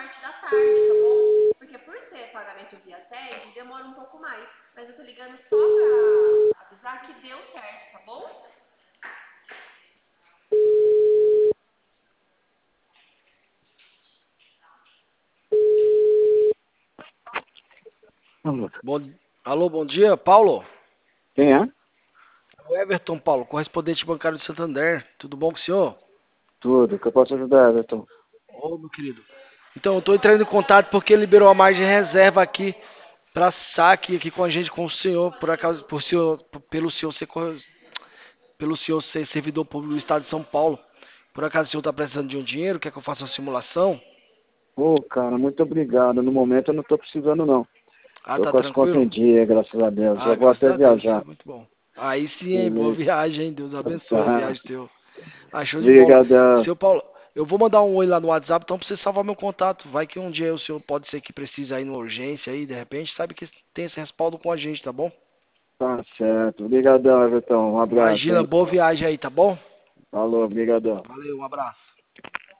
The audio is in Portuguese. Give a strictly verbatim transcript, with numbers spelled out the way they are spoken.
parte da tarde, tá bom? Porque por ser pagamento via T E D, demora um pouco mais. Mas eu tô ligando só pra avisar que deu certo, tá bom? Alô. Bom, alô, bom dia, Paulo. Quem é? O Everton, Paulo, correspondente bancário de Santander. Tudo bom com o senhor? Tudo. Que eu posso ajudar, Everton? Ô, meu querido. Então, eu estou entrando em contato porque liberou a margem de reserva aqui para saque aqui com a gente, com o senhor, por acaso, por senhor, pelo senhor ser, cor- pelo senhor ser servidor público do estado de São Paulo. Por acaso o senhor está precisando de um dinheiro? Quer que eu faça uma simulação? Ô, cara, muito obrigado. No momento eu não tô precisando, não. Ah, Tô tá com as contas em tranquilo? dia, graças a Deus. Já Ah, vou graças até a Deus, isso é viajar. muito bom. Aí sim, hein? Boa Beleza. viagem, hein? Deus abençoe a Tá. viagem teu. Ah, show de bola. Obrigadão. Seu Paulo, eu vou mandar um oi lá no WhatsApp, então pra você salvar meu contato. Vai que um dia o senhor pode ser que precise aí numa urgência aí, de repente, sabe que tem esse respaldo com a gente, tá bom? Tá certo. Obrigadão, Everton. Um abraço, Imagina, hein? boa viagem aí, tá bom? Falou, obrigadão. Valeu, um abraço.